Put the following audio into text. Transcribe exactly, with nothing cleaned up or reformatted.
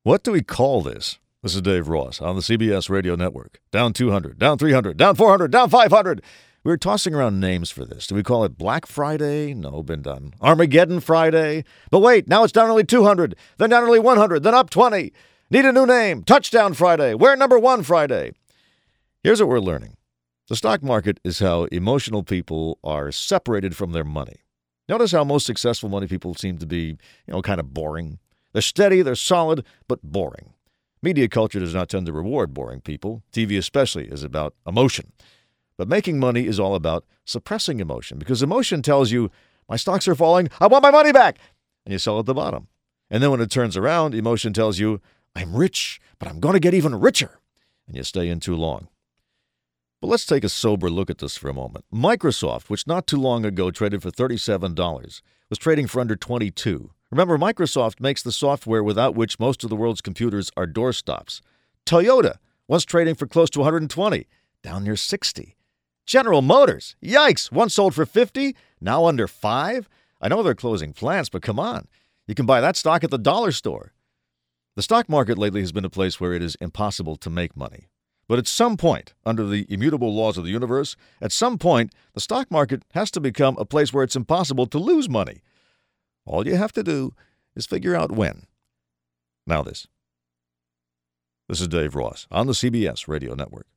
What do we call this? This is Dave Ross on the C B S Radio Network. Down two hundred, down three hundred, down four hundred, down five hundred. We were tossing around names for this. Do we call it Black Friday? No, been done. Armageddon Friday? But wait, now it's down only two hundred, then down only one hundred, then up twenty. Need a new name. Touchdown Friday. We're number one Friday. Here's what we're learning. The stock market is how emotional people are separated from their money. Notice how most successful money people seem to be, you know, kind of boring. They're steady, they're solid, but boring. Media culture does not tend to reward boring people. T V especially is about emotion. But making money is all about suppressing emotion, because emotion tells you, my stocks are falling, I want my money back, and you sell at the bottom. And then when it turns around, emotion tells you, I'm rich, but I'm going to get even richer, and you stay in too long. But let's take a sober look at this for a moment. Microsoft, which not too long ago traded for thirty-seven dollars, was trading for under twenty-two dollars. Remember, Microsoft makes the software without which most of the world's computers are doorstops. Toyota, once trading for close to one hundred twenty dollars, down near sixty dollars. General Motors, yikes, once sold for fifty dollars, now under five dollars. I know they're closing plants, but come on. You can buy that stock at the dollar store. The stock market lately has been a place where it is impossible to make money. But at some point, under the immutable laws of the universe, at some point, the stock market has to become a place where it's impossible to lose money. All you have to do is figure out when. Now this. This is Dave Ross on the C B S Radio Network.